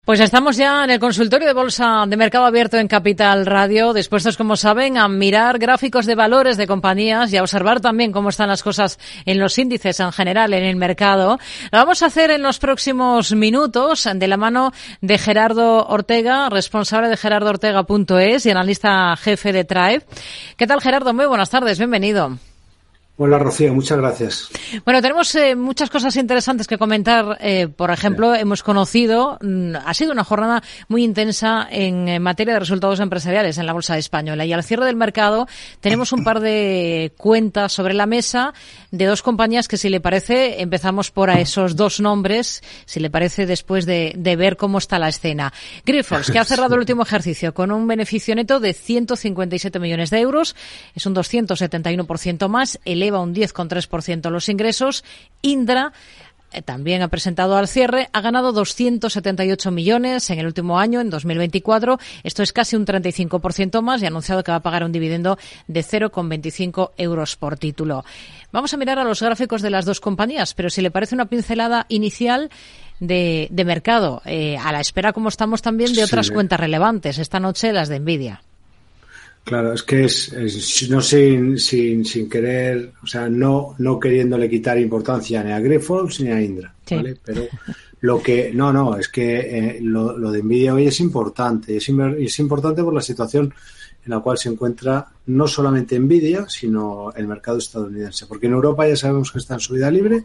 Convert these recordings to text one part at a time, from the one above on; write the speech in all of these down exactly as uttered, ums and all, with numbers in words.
Pues estamos ya en el consultorio de Bolsa de Mercado Abierto en Capital Radio, dispuestos, como saben, a mirar gráficos de valores de compañías y a observar también cómo están las cosas en los índices en general en el mercado. Lo vamos a hacer en los próximos minutos de la mano de Gerardo Ortega, responsable de gerardo ortega punto es y analista jefe de Tribe. ¿Qué tal, Gerardo? Muy buenas tardes, bienvenido. Hola, Rocío, muchas gracias. Bueno, tenemos eh, muchas cosas interesantes que comentar. Eh, por ejemplo, sí. hemos conocido, mm, ha sido una jornada muy intensa en, en materia de resultados empresariales en la Bolsa Española. Y al cierre del mercado tenemos un par de cuentas sobre la mesa de dos compañías que, si le parece, empezamos por a esos dos nombres, si le parece, después de, de ver cómo está la escena. Grifols, que ha cerrado el último ejercicio con un beneficio neto de ciento cincuenta y siete millones de euros, es un doscientos setenta y uno por ciento más, eleva un diez coma tres por ciento los ingresos. Indra eh, también ha presentado al cierre, ha ganado doscientos setenta y ocho millones en el último año, en dos mil veinticuatro. Esto es casi un treinta y cinco por ciento más y ha anunciado que va a pagar un dividendo de cero coma veinticinco euros por título. Vamos a mirar a los gráficos de las dos compañías, pero si le parece una pincelada inicial de, de mercado, eh, a la espera, como estamos también, de otras sí. cuentas relevantes. Esta noche las de Nvidia. Claro, es que es, es no sin, sin, sin querer, o sea, no, no queriéndole quitar importancia ni a Grifols ni a Indra, sí. ¿vale? Pero lo que, no, no, es que eh, lo, lo de Nvidia hoy es importante, es, es importante por la situación en la cual se encuentra no solamente Nvidia, sino el mercado estadounidense, porque en Europa ya sabemos que está en subida libre.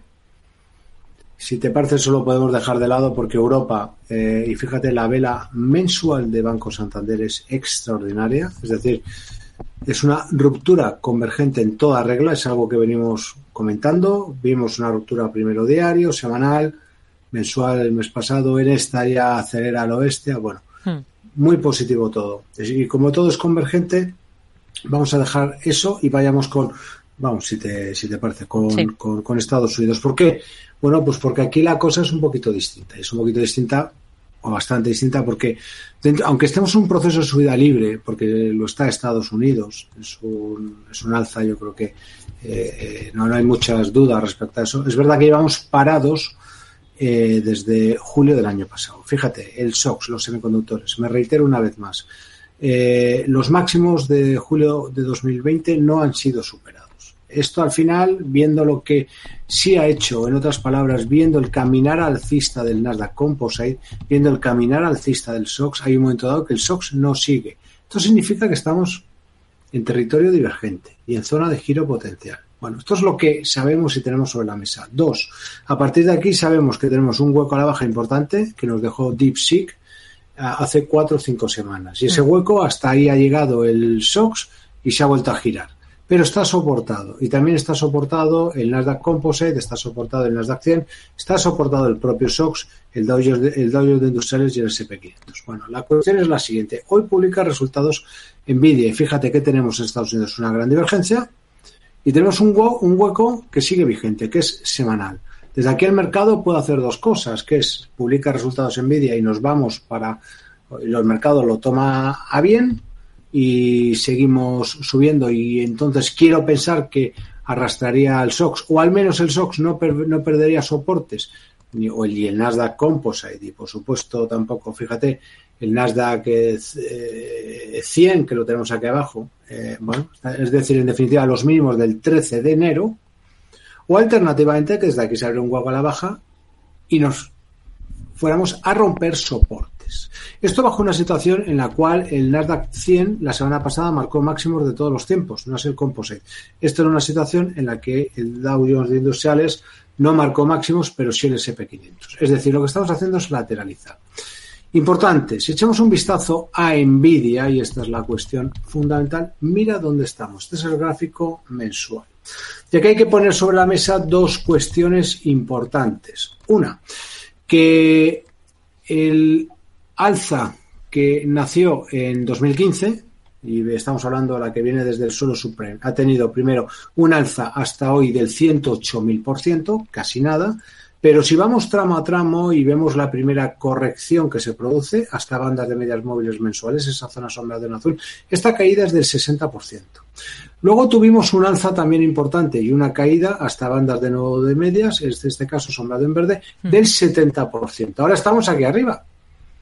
Si te parece, eso lo podemos dejar de lado porque Europa, eh, y fíjate, la vela mensual de Banco Santander es extraordinaria, es decir, es una ruptura convergente en toda regla, es algo que venimos comentando, vimos una ruptura primero diario, semanal, mensual el mes pasado, en esta ya acelera al oeste, bueno, hmm. muy positivo todo. Y como todo es convergente, vamos a dejar eso y vayamos con, vamos, si te, si te parece, con, sí. con, con Estados Unidos. ¿Por qué? Bueno, pues porque aquí la cosa es un poquito distinta. Es un poquito distinta, o bastante distinta, porque dentro, aunque estemos en un proceso de subida libre, porque lo está Estados Unidos, es un, es un alza, yo creo que eh, eh, no, no hay muchas dudas respecto a eso. Es verdad que llevamos parados eh, desde julio del año pasado. Fíjate, el S O X, los semiconductores, me reitero una vez más, eh, los máximos de julio de dos mil veinte no han sido superados. Esto al final, viendo lo que sí ha hecho, en otras palabras, viendo el caminar alcista del Nasdaq Composite, viendo el caminar alcista del S O X, hay un momento dado que el S O X no sigue. Esto significa que estamos en territorio divergente y en zona de giro potencial. Bueno, esto es lo que sabemos y tenemos sobre la mesa. Dos, a partir de aquí sabemos que tenemos un hueco a la baja importante que nos dejó DeepSeek hace cuatro o cinco semanas. Y ese hueco, hasta ahí ha llegado el S O X y se ha vuelto a girar. Pero está soportado, y también está soportado el Nasdaq Composite, está soportado el Nasdaq cien, está soportado el propio S O X, el Dow Jones, el Dow Jones de Industriales y el ese and pe quinientos. Bueno, la cuestión es la siguiente. Hoy publica resultados Nvidia, y fíjate que tenemos en Estados Unidos una gran divergencia, y tenemos un, hue- un hueco que sigue vigente, que es semanal. Desde aquí el mercado puede hacer dos cosas, que es publica resultados Nvidia y nos vamos para, el mercado lo toma a bien, y seguimos subiendo, y entonces quiero pensar que arrastraría al S O X, o al menos el S O X no, per, no perdería soportes, ni, o el, y el Nasdaq Composite, y por supuesto tampoco, fíjate, el Nasdaq eh, cien, que lo tenemos aquí abajo, eh, bueno, es decir, en definitiva, los mínimos del trece de enero, o alternativamente que desde aquí se abre un hueco a la baja y nos fuéramos a romper soporte. Esto bajo una situación en la cual el Nasdaq cien la semana pasada marcó máximos de todos los tiempos, no es el Composite. Esto era una situación en la que el Dow Jones de Industriales no marcó máximos, pero sí el ese and pe quinientos. Es decir, lo que estamos haciendo es lateralizar. Importante, si echamos un vistazo a Nvidia, y esta es la cuestión fundamental, mira dónde estamos. Este es el gráfico mensual. Y aquí hay que poner sobre la mesa dos cuestiones importantes. Una, que el alza que nació en dos mil quince, y estamos hablando de la que viene desde el suelo supremo, ha tenido primero un alza hasta hoy del ciento ocho mil por ciento, casi nada, pero si vamos tramo a tramo y vemos la primera corrección que se produce hasta bandas de medias móviles mensuales, esa zona sombreada en azul, esta caída es del sesenta por ciento. Luego tuvimos un alza también importante y una caída hasta bandas de nuevo de medias, en este caso sombreado en verde, del setenta por ciento. Ahora estamos aquí arriba.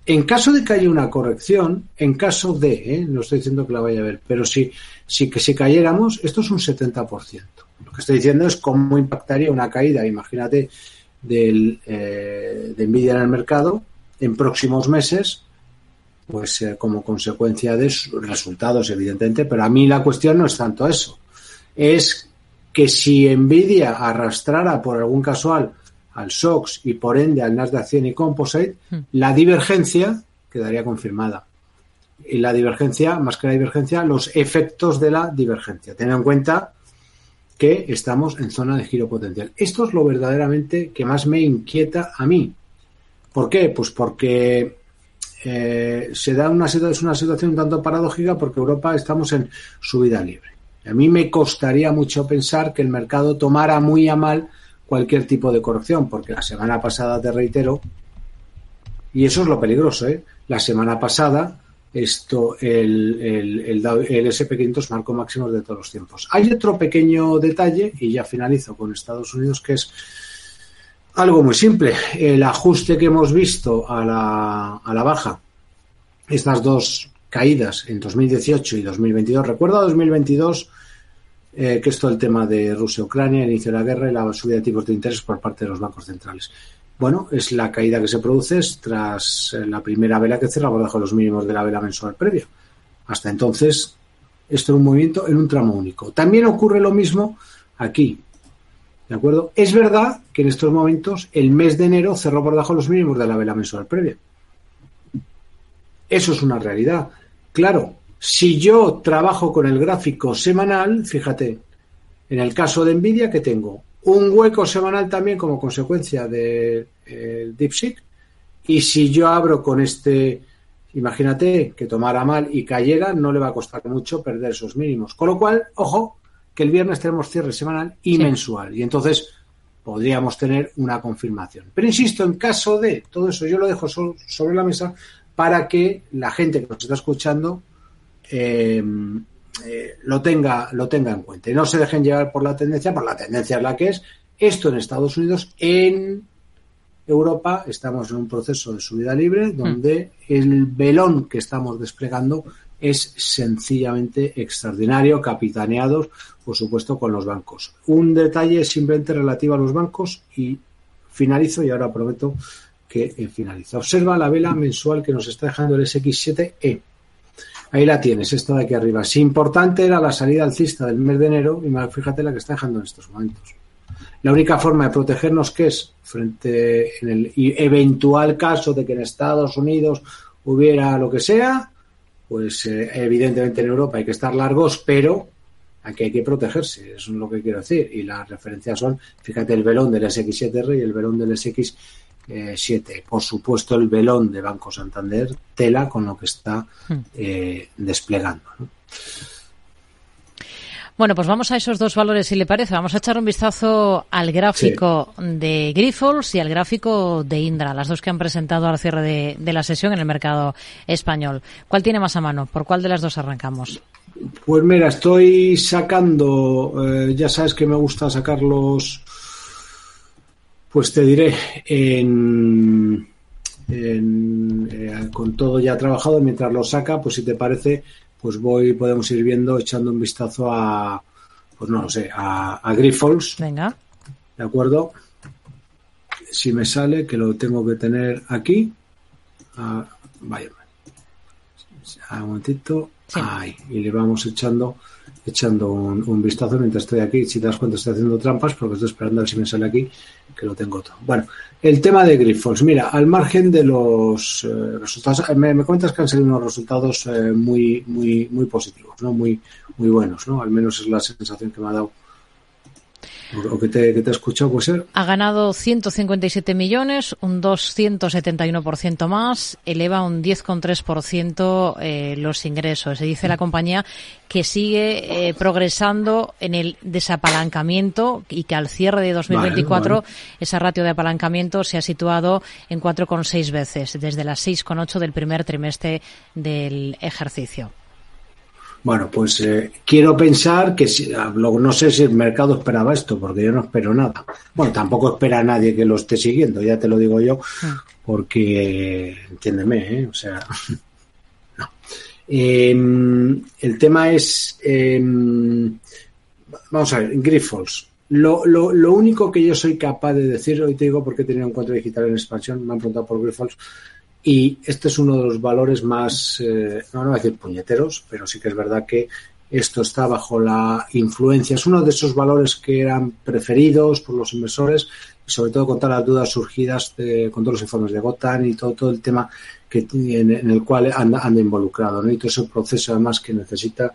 En caso de que haya una corrección, en caso de, ¿eh? no estoy diciendo que la vaya a haber, pero si, si que si cayéramos, esto es un setenta por ciento. Lo que estoy diciendo es cómo impactaría una caída, imagínate, del, eh, de Nvidia en el mercado en próximos meses, pues eh, como consecuencia de sus resultados, evidentemente, pero a mí la cuestión no es tanto eso, es que si Nvidia arrastrara por algún casual al S O X y por ende al Nasdaq cien y Composite, mm. la divergencia quedaría confirmada. Y la divergencia, más que la divergencia, los efectos de la divergencia. Ten en cuenta que estamos en zona de giro potencial. Esto es lo verdaderamente que más me inquieta a mí. ¿Por qué? Pues porque eh, se da una, es una situación un tanto paradójica porque Europa estamos en subida libre. A mí me costaría mucho pensar que el mercado tomara muy a mal cualquier tipo de corrección, porque la semana pasada, te reitero, y eso es lo peligroso, ¿eh? La semana pasada esto el, el, el, el ese and pe quinientos marcó máximos de todos los tiempos. Hay otro pequeño detalle, y ya finalizo con Estados Unidos, que es algo muy simple. El ajuste que hemos visto a la, a la baja, estas dos caídas en dos mil dieciocho y dos mil veintidós. Recuerda dos mil veintidós eh, que esto el tema de Rusia-Ucrania, el inicio de la guerra y la subida de tipos de interés por parte de los bancos centrales. Bueno, es la caída que se produce tras la primera vela que cierra por debajo de los mínimos de la vela mensual previa. Hasta entonces, esto era un movimiento en un tramo único. También ocurre lo mismo aquí. ¿De acuerdo? Es verdad que en estos momentos el mes de enero cerró por debajo de los mínimos de la vela mensual previa. Eso es una realidad. Claro, si yo trabajo con el gráfico semanal, fíjate, en el caso de Nvidia, que tengo un hueco semanal también como consecuencia de eh, DeepSeek, y si yo abro con este, imagínate que tomara mal y cayera, no le va a costar mucho perder esos mínimos. Con lo cual, ojo, que el viernes tenemos cierre semanal y sí. mensual, y entonces podríamos tener una confirmación. Pero insisto, en caso de todo eso, yo lo dejo so- sobre la mesa para que la gente que nos está escuchando eh, eh, lo tenga lo tenga en cuenta y no se dejen llevar por la tendencia, por la tendencia es la que es. Esto en Estados Unidos, en Europa estamos en un proceso de subida libre donde mm. el velón que estamos desplegando es sencillamente extraordinario, capitaneados, por supuesto, con los bancos. Un detalle simplemente relativo a los bancos y finalizo, y ahora prometo que finaliza. Observa la vela mensual que nos está dejando el ese equis siete e. Ahí la tienes, esta de aquí arriba. Si importante era la salida alcista del mes de enero, y fíjate la que está dejando en estos momentos. La única forma de protegernos, ¿qué es? Frente en el eventual caso de que en Estados Unidos hubiera lo que sea, pues eh, evidentemente en Europa hay que estar largos, pero aquí hay que protegerse, eso es lo que quiero decir. Y las referencias son, fíjate, el velón del ese equis siete erre y el velón del ese equis siete. Por supuesto, el velón de Banco Santander, tela con lo que está eh, desplegando, ¿no? Bueno, pues vamos a esos dos valores, si le parece. Vamos a echar un vistazo al gráfico sí. de Grifols y al gráfico de Indra, las dos que han presentado al cierre de, de la sesión en el mercado español. ¿Cuál tiene más a mano? ¿Por cuál de las dos arrancamos? Pues mira, estoy sacando, eh, ya sabes que me gusta sacarlos, pues te diré, en, en eh, con todo ya trabajado, mientras lo saca, pues si te parece, pues voy, podemos ir viendo, echando un vistazo a, pues no lo sé, a, a Grifols. Venga. ¿De acuerdo? Si me sale, que lo tengo que tener aquí. Ah, vaya. Un momentito. Sí. Ahí. Y le vamos echando echando un, un vistazo mientras estoy aquí. Si te das cuenta, estoy haciendo trampas porque estoy esperando a ver si me sale aquí, que lo tengo todo. Bueno, el tema de Grifols. Mira, al margen de los eh, resultados, me, me comentas que han salido unos resultados eh, muy muy muy positivos, ¿no? Muy muy buenos, ¿no? Al menos es la sensación que me ha dado. O que te, que te he escuchado, puede ser. Ha ganado ciento cincuenta y siete millones, un doscientos setenta y uno por ciento más, eleva un diez coma tres por ciento eh, los ingresos. Se dice la compañía que sigue eh, progresando en el desapalancamiento y que al cierre de dos mil veinticuatro vale, vale. esa ratio de apalancamiento se ha situado en cuatro coma seis veces, desde las seis coma ocho del primer trimestre del ejercicio. Bueno, pues eh, quiero pensar que, si, no sé si el mercado esperaba esto, porque yo no espero nada. Bueno, tampoco espera a nadie que lo esté siguiendo, ya te lo digo yo, porque, entiéndeme, ¿eh? O sea, no. Eh, el tema es, eh, vamos a ver, Grifols. Lo, lo, lo único que yo soy capaz de decir, hoy te digo porque he tenido un encuentro digital en expansión, me han preguntado por Grifols, y este es uno de los valores más, eh, no, no voy a decir puñeteros, pero sí que es verdad que esto está bajo la influencia. Es uno de esos valores que eran preferidos por los inversores, y sobre todo con todas las dudas surgidas de, con todos los informes de Gotham y todo, todo el tema que en, en el cual anda, anda involucrado, ¿no? Y todo ese proceso además que necesita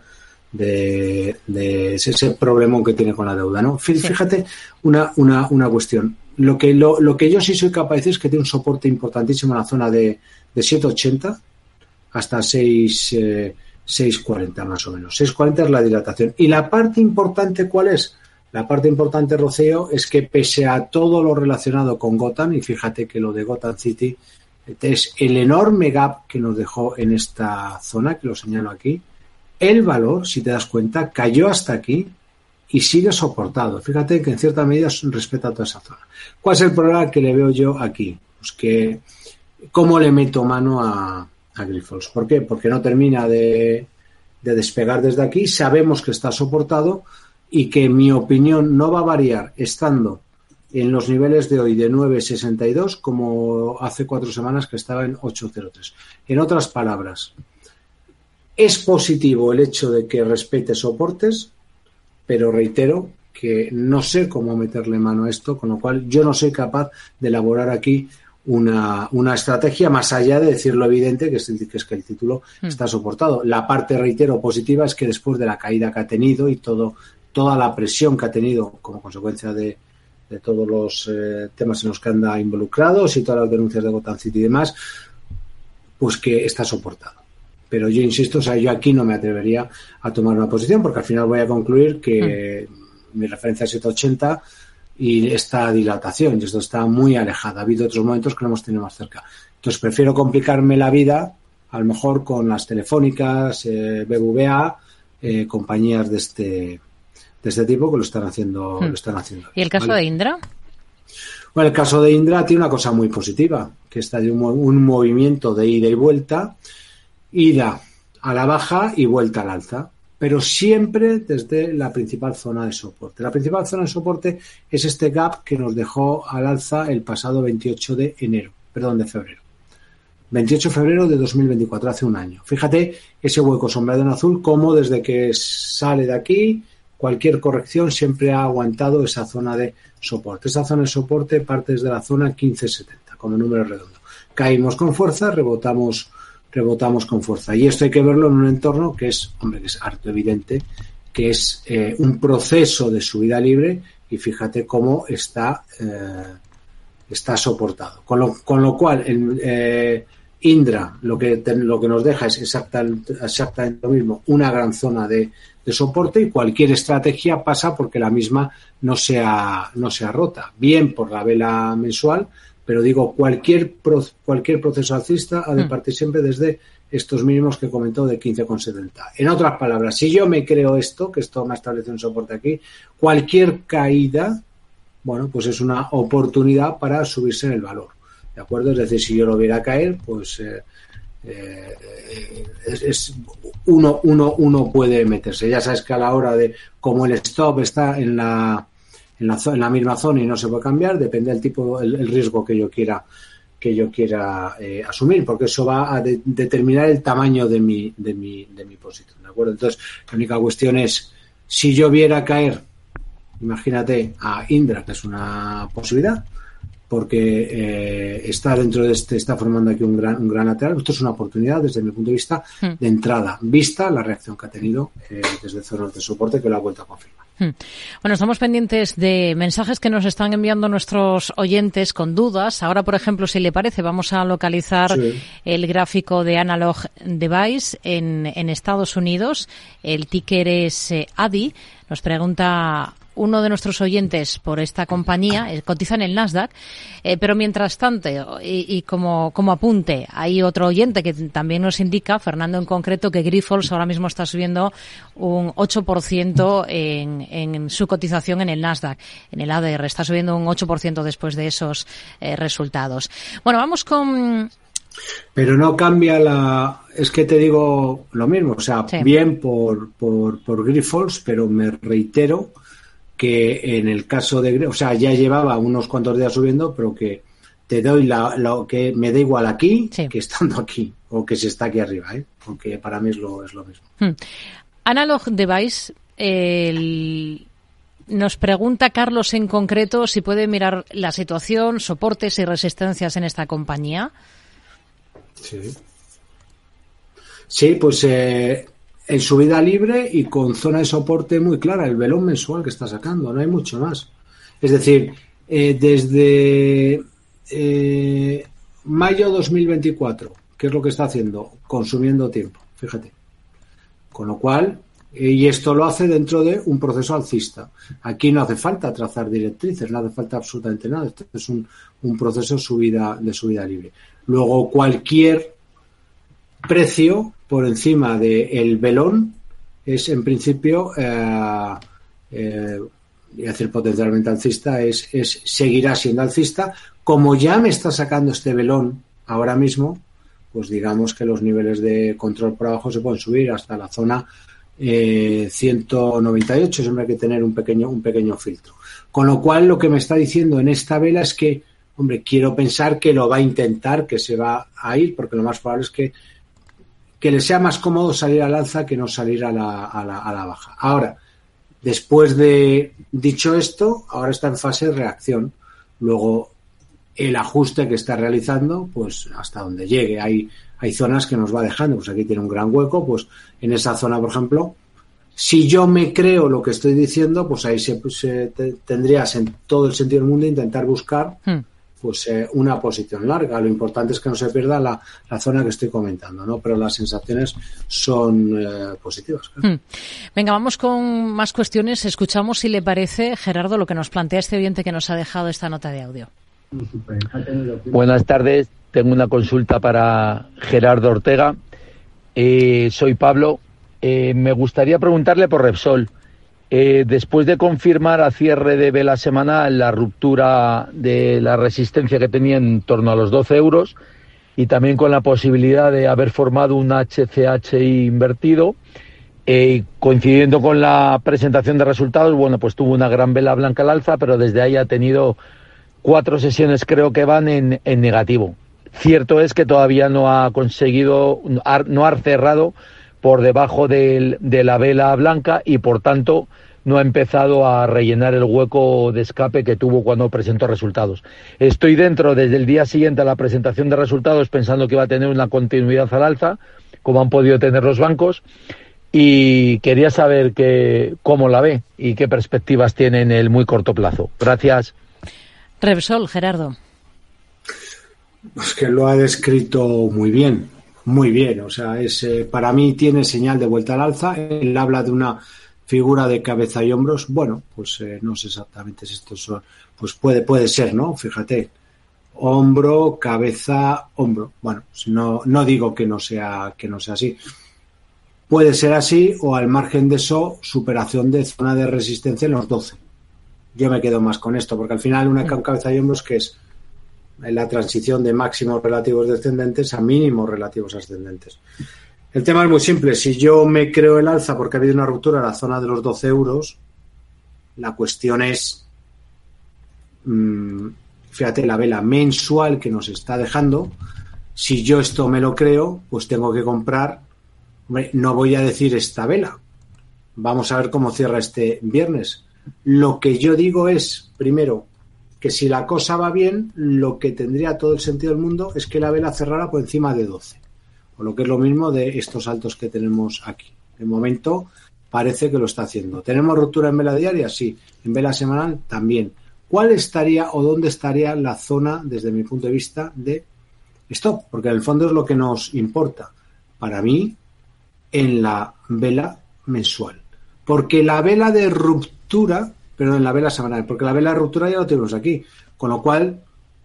de, de ese, ese problemón que tiene con la deuda, ¿no? Fíjate una, una, una cuestión. Lo que, lo, lo que yo sí soy capaz de decir es que tiene un soporte importantísimo en la zona de, de siete ochenta hasta seis cuarenta más o menos. seis cuarenta es la dilatación. Y la parte importante, ¿cuál es? La parte importante, Rocío, es que pese a todo lo relacionado con Gotham, y fíjate que lo de Gotham City es el enorme gap que nos dejó en esta zona, que lo señalo aquí, el valor, si te das cuenta, cayó hasta aquí y sigue soportado. Fíjate que en cierta medida respeta toda esa zona. ¿Cuál es el problema que le veo yo aquí? Pues que cómo le meto mano a, a Grifols. ¿Por qué? Porque no termina de, de despegar desde aquí. Sabemos que está soportado y que, en mi opinión, no va a variar estando en los niveles de hoy de nueve sesenta y dos como hace cuatro semanas que estaba en ocho cero tres. En otras palabras, es positivo el hecho de que respete soportes, pero reitero que no sé cómo meterle mano a esto, con lo cual yo no soy capaz de elaborar aquí una, una estrategia más allá de decir lo evidente, que es, el, que es que el título mm. está soportado. La parte, reitero, positiva es que después de la caída que ha tenido y todo toda la presión que ha tenido como consecuencia de, de todos los eh, temas en los que anda involucrados y todas las denuncias de Gotham City y demás, pues que está soportado. Pero yo insisto, o sea, yo aquí no me atrevería a tomar una posición porque al final voy a concluir que mm. mi referencia es siete ochenta y esta dilatación, y esto está muy alejada. Ha habido otros momentos que lo hemos tenido más cerca. Entonces prefiero complicarme la vida, a lo mejor con las telefónicas, eh, B B V A, eh, compañías de este de este tipo que lo están haciendo. Mm. Lo están haciendo. ¿Y el caso ¿vale? de Indra? Bueno, el caso de Indra tiene una cosa muy positiva, que está de un, un movimiento de ida y vuelta, ida a la baja y vuelta al alza, pero siempre desde la principal zona de soporte. La principal zona de soporte es este gap que nos dejó al alza el pasado veintiocho de enero, perdón, de febrero. veintiocho de febrero de dos mil veinticuatro, hace un año. Fíjate ese hueco sombreado en azul, como desde que sale de aquí, cualquier corrección siempre ha aguantado esa zona de soporte. Esa zona de soporte parte desde la zona quince setenta, como número redondo. Caímos con fuerza, rebotamos rebotamos con fuerza. Y esto hay que verlo en un entorno que es, hombre, que es harto evidente, que es eh, un proceso de subida libre y fíjate cómo está eh, está soportado. Con lo, con lo cual, el, eh, Indra lo que, te, lo que nos deja es exactamente, exactamente lo mismo, una gran zona de, de soporte y cualquier estrategia pasa porque la misma no sea, no sea rota. Bien por la vela mensual, pero digo, cualquier pro, cualquier proceso alcista ha de partir siempre desde estos mínimos que comentó de quince coma setenta. En otras palabras, si yo me creo esto, que esto me ha establecido un soporte aquí, cualquier caída, bueno, pues es una oportunidad para subirse en el valor, ¿de acuerdo? Es decir, si yo lo viera caer, pues eh, eh, es, es uno, uno, uno puede meterse. Ya sabes que a la hora de, como el stop está en la En la, en la misma zona y no se puede cambiar, depende del tipo, el, el riesgo que yo quiera que yo quiera eh, asumir, porque eso va a de, determinar el tamaño de mi de mi de mi posición, ¿de acuerdo? Entonces, la única cuestión es, si yo viera caer, imagínate, a Indra, que es una posibilidad, porque eh, está dentro de este, está formando aquí un gran, un gran lateral. Esto es una oportunidad desde mi punto de vista de entrada, vista la reacción que ha tenido eh, desde zonas de soporte que lo ha vuelto a confirmar. Bueno, estamos pendientes de mensajes que nos están enviando nuestros oyentes con dudas. Ahora, por ejemplo, si le parece, vamos a localizar sí. el gráfico de Analog Device en, en Estados Unidos. El ticker es eh, A D I. Nos pregunta uno de nuestros oyentes por esta compañía, eh, cotiza en el Nasdaq, eh, pero mientras tanto, y, y como, como apunte, hay otro oyente que también nos indica, Fernando en concreto, que Grifols ahora mismo está subiendo un ocho por ciento en, en su cotización en el Nasdaq, en el A D R, está subiendo un ocho por ciento después de esos eh, resultados. Bueno, vamos con... Pero no cambia la... Es que te digo lo mismo, o sea, sí. bien por, por, por Grifols, pero me reitero que en el caso de... O sea, ya llevaba unos cuantos días subiendo, pero que te doy la, lo que me da igual aquí sí. que estando aquí, o que se está aquí arriba, ¿eh? Porque para mí es lo, es lo mismo. Hmm. Analog Device, el... nos pregunta Carlos en concreto si puede mirar la situación, soportes y resistencias en esta compañía. Sí. Sí, pues eh, en subida libre y con zona de soporte muy clara, el velón mensual que está sacando, no hay mucho más. Es decir, eh, desde eh, mayo dos mil veinticuatro, ¿qué es lo que está haciendo? Consumiendo tiempo, fíjate. Con lo cual, eh, y esto lo hace dentro de un proceso alcista. Aquí no hace falta trazar directrices, no hace falta absolutamente nada. Esto es un, un proceso subida, de subida libre. Luego, cualquier precio por encima del velón es, en principio, eh, eh, y decir potencialmente alcista, es, es seguirá siendo alcista. Como ya me está sacando este velón ahora mismo, pues digamos que los niveles de control por abajo se pueden subir hasta la zona eh, ciento noventa y ocho, siempre hay que tener un pequeño, un pequeño filtro. Con lo cual, lo que me está diciendo en esta vela es que, hombre, quiero pensar que lo va a intentar, que se va a ir, porque lo más probable es que, que le sea más cómodo salir al alza que no salir a la, a la, a la baja. Ahora, después de dicho esto, ahora está en fase de reacción. Luego, el ajuste que está realizando, pues hasta donde llegue. Hay, hay zonas que nos va dejando, pues aquí tiene un gran hueco, pues en esa zona, por ejemplo, si yo me creo lo que estoy diciendo, pues ahí se, se te, tendrías en todo el sentido del mundo intentar buscar hmm. pues eh, una posición larga. Lo importante es que no se pierda la, la zona que estoy comentando, ¿no? Pero las sensaciones son eh, positivas. Claro. Hmm. Venga, vamos con más cuestiones. Escuchamos, si le parece, Gerardo, lo que nos plantea este oyente que nos ha dejado esta nota de audio. Buenas tardes, tengo una consulta para Gerardo Ortega. Eh, soy Pablo. Eh, me gustaría preguntarle por Repsol. Eh, después de confirmar a cierre de vela semanal la ruptura de la resistencia que tenía en torno a los doce euros y también con la posibilidad de haber formado un H C H I invertido, eh, coincidiendo con la presentación de resultados, bueno, pues tuvo una gran vela blanca al alza, pero desde ahí ha tenido cuatro sesiones, creo que van en, en negativo. Cierto es que todavía no ha conseguido, no ha cerrado por debajo de, de la vela blanca y por tanto no ha empezado a rellenar el hueco de escape que tuvo cuando presentó resultados. Estoy dentro desde el día siguiente a la presentación de resultados pensando que va a tener una continuidad al alza, como han podido tener los bancos, y quería saber que, cómo la ve y qué perspectivas tiene en el muy corto plazo. Gracias. Repsol, Gerardo. Pues que lo ha descrito muy bien, muy bien. O sea, es eh, para mí tiene señal de vuelta al alza. Él habla de una figura de cabeza y hombros. Bueno, pues eh, no sé exactamente si estos son. Pues puede, puede ser, ¿no? Fíjate, hombro, cabeza, hombro. Bueno, no, no digo que no sea, que no sea así. Puede ser así, o al margen de eso, superación de zona de resistencia en los doce. Yo me quedo más con esto, porque al final una cabeza y hombros que es la transición de máximos relativos descendentes a mínimos relativos ascendentes. El tema es muy simple. Si yo me creo el alza porque ha habido una ruptura en la zona de los doce euros, la cuestión es, mmm, fíjate, la vela mensual que nos está dejando. Si yo esto me lo creo, pues tengo que comprar. Hombre, no voy a decir esta vela. Vamos a ver cómo cierra este viernes. Lo que yo digo es, primero, que si la cosa va bien, lo que tendría todo el sentido del mundo es que la vela cerrara por encima de doce. O lo que es lo mismo de estos altos que tenemos aquí. De momento parece que lo está haciendo. ¿Tenemos ruptura en vela diaria? Sí. ¿En vela semanal? También. ¿Cuál estaría o dónde estaría la zona, desde mi punto de vista, de stop? Porque en el fondo es lo que nos importa. Para mí, en la vela mensual. Porque la vela de ruptura perdón, la vela semanal, porque la vela de ruptura ya lo tenemos aquí, con lo cual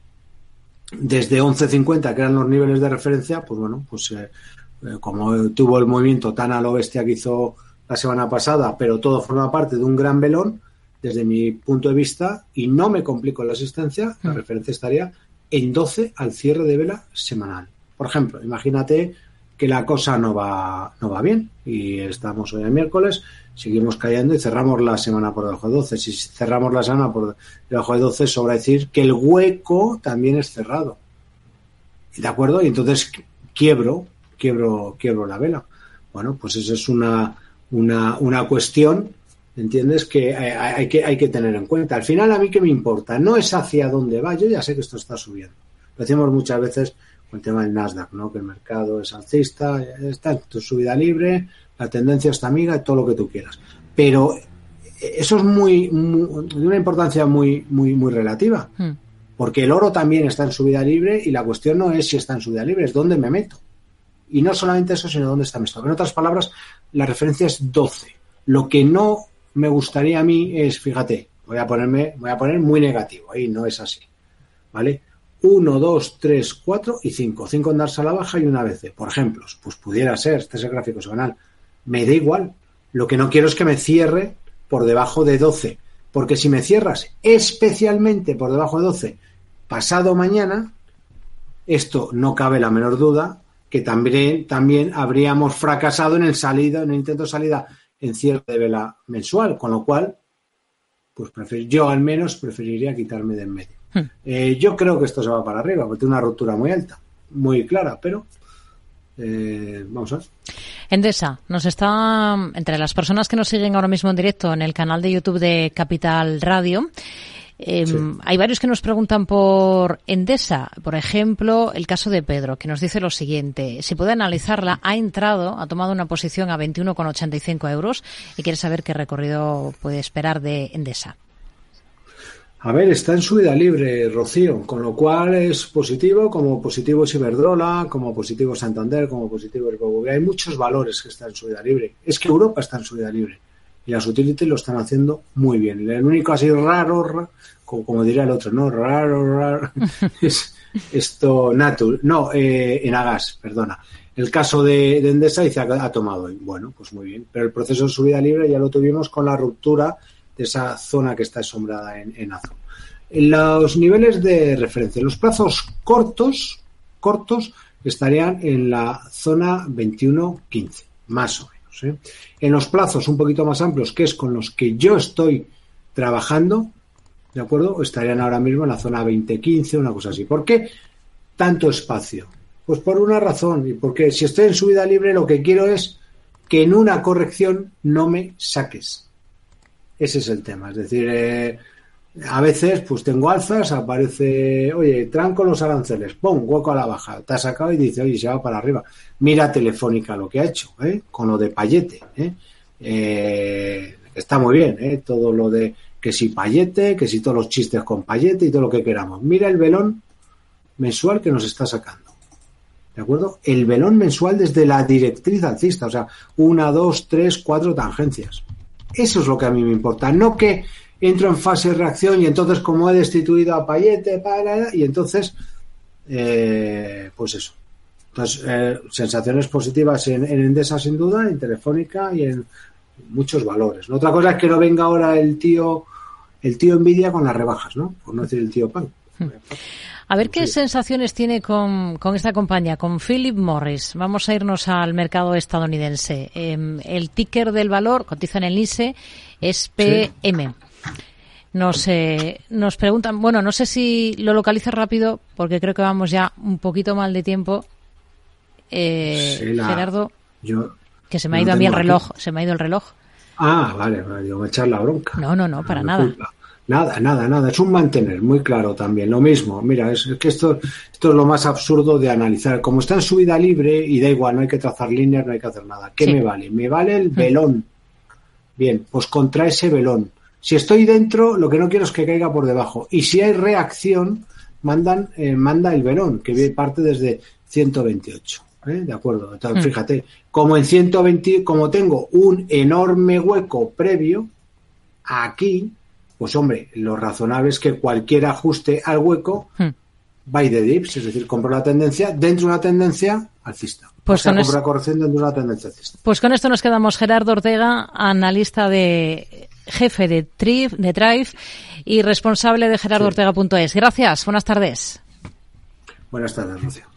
desde once cincuenta, que eran los niveles de referencia, pues bueno, pues eh, como tuvo el movimiento tan a lo bestia que hizo la semana pasada, pero todo forma parte de un gran velón, desde mi punto de vista, y no me complico en la asistencia, la referencia estaría en doce al cierre de vela semanal. Por ejemplo, imagínate que la cosa no va no va bien y estamos hoy el miércoles, seguimos cayendo y cerramos la semana por debajo de doce. Si cerramos la semana por debajo de doce, sobra decir que el hueco también es cerrado. ¿De acuerdo? Y entonces quiebro, quiebro, quiebro la vela. Bueno, pues eso es una, una, una cuestión, ¿entiendes?, que hay, que hay que tener en cuenta. Al final, a mí qué me importa, no es hacia dónde va. Yo ya sé que esto está subiendo. Lo decimos muchas veces con el tema del Nasdaq, ¿no?, que el mercado es alcista, está en tu subida libre, la tendencia está amiga, todo lo que tú quieras. Pero eso es muy, muy de una importancia muy, muy, muy relativa. Hmm. Porque el oro también está en subida libre y la cuestión no es si está en subida libre, es dónde me meto. Y no solamente eso, sino dónde está mi stop. En otras palabras, la referencia es doce. Lo que no me gustaría a mí es, fíjate, voy a ponerme, voy a poner muy negativo, ahí no es así, ¿vale? uno, dos, tres, cuatro y cinco. cinco en darse a la baja y una B C. Por ejemplo, pues pudiera ser, este es el gráfico semanal. Me da igual. Lo que no quiero es que me cierre por debajo de doce. Porque si me cierras especialmente por debajo de doce pasado mañana, esto no cabe la menor duda que también, también habríamos fracasado en el salida, en el intento de salida en cierre de vela mensual, con lo cual, pues prefer, yo al menos preferiría quitarme de en medio. Hmm. Eh, yo creo que esto se va para arriba, porque tiene una ruptura muy alta, muy clara, pero eh, vamos a ver. Endesa nos está, entre las personas que nos siguen ahora mismo en directo en el canal de YouTube de Capital Radio, Eh, sí. Hay varios que nos preguntan por Endesa. Por ejemplo, el caso de Pedro, que nos dice lo siguiente: si puede analizarla, ha entrado, ha tomado una posición a veintiuno con ochenta y cinco euros y quiere saber qué recorrido puede esperar de Endesa. A ver, está en subida libre, Rocío, con lo cual es positivo, como positivo es Iberdrola, como positivo Santander, como positivo el B B V. Hay muchos valores que están en subida libre. Es que Europa está en subida libre y las utilities lo están haciendo muy bien. El único así raro, raro como, como diría el otro, ¿no? Raro, raro, es esto, Natur, no, eh, Enagas, perdona. El caso de, de Endesa dice ha, ha tomado, bueno, pues muy bien, pero el proceso de subida libre ya lo tuvimos con la ruptura de esa zona que está sombrada en, en azul. En los niveles de referencia, los plazos cortos, cortos estarían en la zona veintiuno quince, más o menos, ¿eh? En los plazos un poquito más amplios, que es con los que yo estoy trabajando, ¿de acuerdo?, estarían ahora mismo en la zona veinte quince, una cosa así. ¿Por qué tanto espacio? Pues por una razón, y porque si estoy en subida libre lo que quiero es que en una corrección no me saques. Ese es el tema, es decir, eh, a veces pues tengo alzas, aparece, oye, tranco los aranceles, ¡pum!, hueco a la baja, te ha sacado y dice, oye, se va para arriba. Mira Telefónica lo que ha hecho, ¿eh?, con lo de Payete, ¿eh? Eh, está muy bien, ¿eh?, todo lo de que si Payete, que si todos los chistes con Payete y todo lo que queramos. Mira el velón mensual que nos está sacando, ¿de acuerdo? El velón mensual desde la directriz alcista, o sea, una, dos, tres, cuatro tangencias. Eso es lo que a mí me importa, no que entro en fase de reacción y entonces como he destituido a Payete, para, y entonces, eh, pues eso. Entonces, eh, sensaciones positivas en, en Endesa sin duda, en Telefónica y en muchos valores, ¿no? Otra cosa es que no venga ahora el tío, el tío Nvidia con las rebajas, ¿no? Por no decir el tío Pan. A ver qué sí. sensaciones tiene con, con esta compañía, con Philip Morris. Vamos a irnos al mercado estadounidense. Eh, el ticker del valor, cotiza en el N Y S E, es P M. Sí. Nos, eh, nos preguntan, bueno, no sé si lo localiza rápido, porque creo que vamos ya un poquito mal de tiempo. Eh, sí, la, Gerardo, yo que se me ha ido a mí el reloj, aquí. se me ha ido el reloj. Ah, vale, vale, digo, me echar la bronca. No, no, no, para no nada. Culpa. Nada, nada, nada. Es un mantener, muy claro también. Lo mismo. Mira, es, es que esto, esto es lo más absurdo de analizar. Como está en subida libre y da igual, no hay que trazar líneas, no hay que hacer nada. ¿Qué sí. me vale? Me vale el velón. Bien, pues contra ese velón. Si estoy dentro, lo que no quiero es que caiga por debajo. Y si hay reacción, mandan, eh, manda el velón, que parte desde ciento veintiocho. ¿Eh? De acuerdo. Entonces, mm. fíjate, como en ciento veinte, como tengo un enorme hueco previo, aquí pues hombre, lo razonable es que cualquier ajuste al hueco hmm. buy the dips, es decir, compro la tendencia dentro de una tendencia alcista. Pues o sea, con compro es... la corrección dentro de una tendencia alcista. Pues con esto nos quedamos. Gerardo Ortega, analista de jefe de Thrive, de Thrive y responsable de gerardo ortega punto es. Gracias, buenas tardes. Buenas tardes, Rocío.